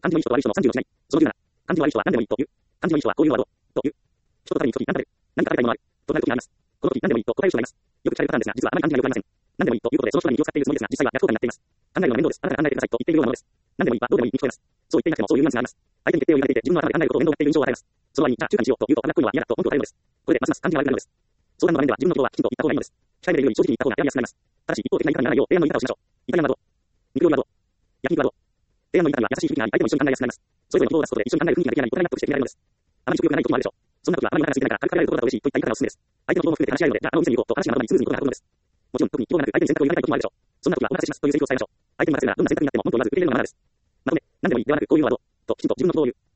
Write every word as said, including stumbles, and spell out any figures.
漢字のいい人と悪い人のさんじゅうをしない。そのじゅうなな、漢字の悪い人は何でもいいという。漢字のいい人はこういうワードという。人とために一時何だる。何か食べたいものある。となるときがあります。この時何でもいいと答える人がいます。よく聞かれるパターンですが、実はあまり漢字がよくありません。何でもいいということでその人に気を使っているつもりですが、実際は逆効果になっています。考えるの面倒です。あなたが考えてくださいと言っているようなものです。何でもいいはどうでもいいに聞こえます。そう言っていなくてもそういうニュアンスがあります。相手に決定を言われていて、自分の頭で考えることを面倒がっている印象を与えます。その割に、じゃあ中華にしようと言うと、あんなこういうのは嫌だと文句を答えるのです。これでますます感じが悪くなるのです。相談の場面では自分のことはきちんと言った方がいいのです。控えめでいるより正直に言った方がやりやすくなります。ただし一方的な言い方にならないよう提案の言い方をしましょう。イタリアンはどう？肉料理はどう？焼肉はどう？提案の言い方には優しい響きがあり、相手も一緒に考えやすくなります。それぞれの希望を出すことで一緒に考える雰囲気が出来上がり、お互い納得して決められるのです。あまり食欲がない時もあるでしょう。そんな時はあまりお腹が空いてないから軽く食べられることだと嬉しいといった言い方がおすすめです。相手の希望も含めて話し合えるので、じゃああのお店に行こうと話がまとまりスムーズに行くことが運ぶのです。もちろん特に希望がなく相手に選択を言われたい時もあるでしょう。そんな時はお待たせしますというセリフを伝えましょう。相手に任せるならどんな選択になっても文句を言わず受け入れるのがマナーです。まとめ、何でもいいではなくこういうワードときちんと自分の希望を言う。